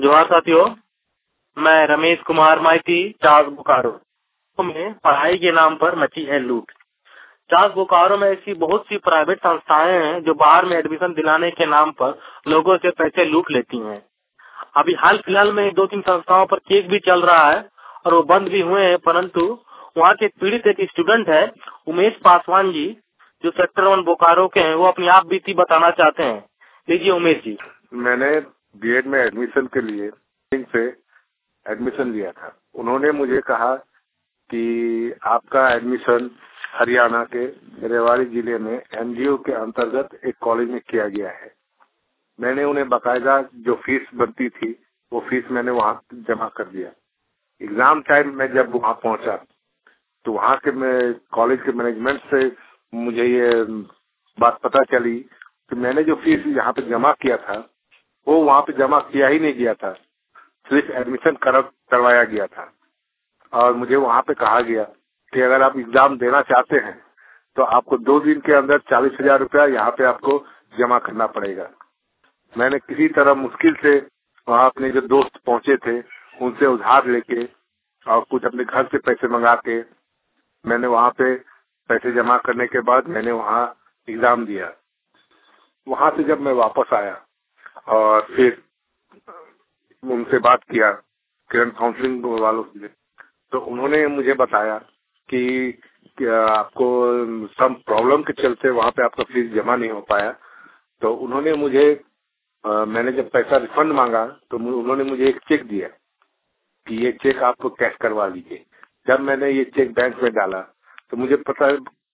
जोहार साथियों, मैं रमेश कुमार माइती चार्ल्स बोकारो में पढ़ाई के नाम पर मची है लूट। चार्ल्स बोकारो में ऐसी बहुत सी प्राइवेट संस्थाएं हैं जो बाहर में एडमिशन दिलाने के नाम पर लोगों से पैसे लूट लेती हैं। अभी हाल फिलहाल में 2-3 संस्थाओं पर केस भी चल रहा है और वो बंद भी हुए हैं, परंतु वहाँ के पीड़ित एक स्टूडेंट है उमेश पासवान जी, जो सेक्टर 1 बोकारो के हैं। वो अपनी आप बीती बताना चाहते हैं। लीजिए उमेश जी। मैंने बीएड में एडमिशन के लिए से एडमिशन लिया था। उन्होंने मुझे कहा कि आपका एडमिशन हरियाणा के रेवाड़ी जिले में एनजीओ के अंतर्गत एक कॉलेज में किया गया है। मैंने उन्हें बकायदा जो फीस बनती थी वो फीस मैंने वहाँ जमा कर दिया। एग्जाम टाइम में जब वहाँ पहुँचा तो वहाँ के कॉलेज के मैनेजमेंट से मुझे ये बात पता चली कि मैंने जो फीस यहाँ पे जमा किया था वो वहाँ पे जमा किया ही नहीं गया था, सिर्फ एडमिशन करवाया गया था। और मुझे वहाँ पे कहा गया कि अगर आप एग्जाम देना चाहते हैं तो आपको 2 दिन के अंदर 40,000 रुपया यहाँ पे आपको जमा करना पड़ेगा। मैंने किसी तरह मुश्किल से वहाँ अपने जो दोस्त पहुँचे थे उनसे उधार लेके और कुछ अपने घर से पैसे मंगा के मैंने वहाँ पे पैसे जमा करने के बाद मैंने वहाँ एग्जाम दिया। वहाँ से जब मैं वापस आया और फिर उनसे बात किया किरण काउंसलिंग वालों से, तो उन्होंने मुझे बताया कि आपको सम प्रॉब्लम के चलते वहाँ पे आपका फीस जमा नहीं हो पाया। तो उन्होंने मुझे मैंने जब पैसा रिफंड मांगा तो उन्होंने मुझे एक चेक दिया कि ये चेक आपको कैश करवा लीजिए। जब मैंने ये चेक बैंक में डाला तो मुझे पता